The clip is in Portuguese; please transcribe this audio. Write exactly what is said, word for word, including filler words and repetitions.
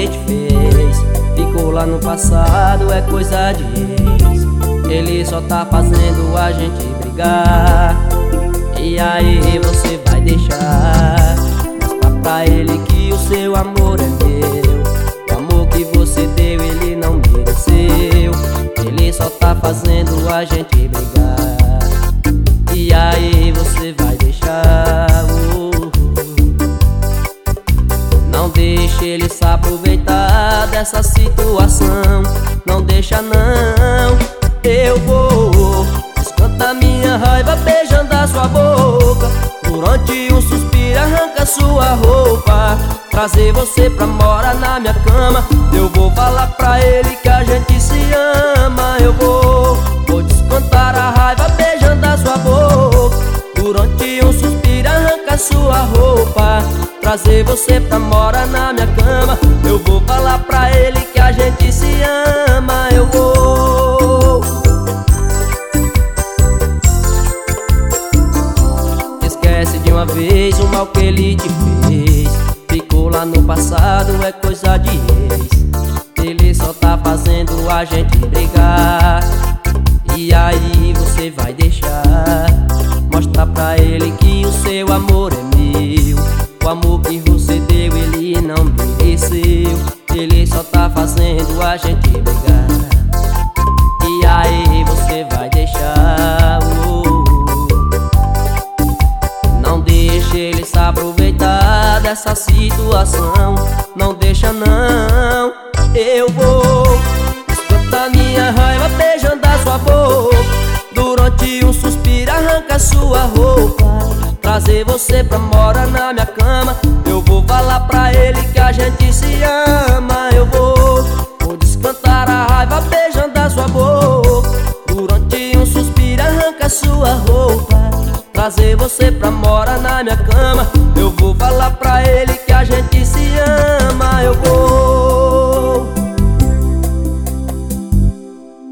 ele te fez. Ficou lá no passado, é coisa de ex. Ele só tá fazendo a gente brigar. E aí você vai deixar? Mostra pra ele que o seu amor é meu. O amor que você deu ele não mereceu. Ele só tá fazendo a gente brigar. E aí você vai deixar? uh, Não deixe ele se aproveitar dessa situação. Não deixa não. Eu vou descontar minha raiva beijando a sua boca. Durante um suspiro arranca sua roupa. Trazer você pra morar na minha cama. Eu vou falar pra ele que a gente se ama. Eu vou, vou descontar a raiva beijando a sua boca. Durante um suspiro arranca sua roupa. Trazer você pra morar na minha cama. Eu vou falar pra ele que a gente se ama. Eu vou. Esquece de uma vez o mal que ele te fez. Ficou lá no passado, é coisa de ex. Ele só tá fazendo a gente brigar. E aí você vai deixar? Mostra pra ele que o seu amor é meu. O amor que você deu ele não mereceu. Ele só tá fazendo a gente brigar. E aí você vai deixar? uh, Não deixe ele se aproveitar dessa situação. Não deixa não. Eu vou descontar minha raiva beijando a sua boca. Durante um suspiro arranca sua roupa. Trazer você pra morar na minha cama. Eu vou falar pra ele que a gente se ama. Eu vou, vou descontar a raiva beijando a sua boca. Durante um suspiro arranca sua roupa. Trazer você pra morar na minha cama.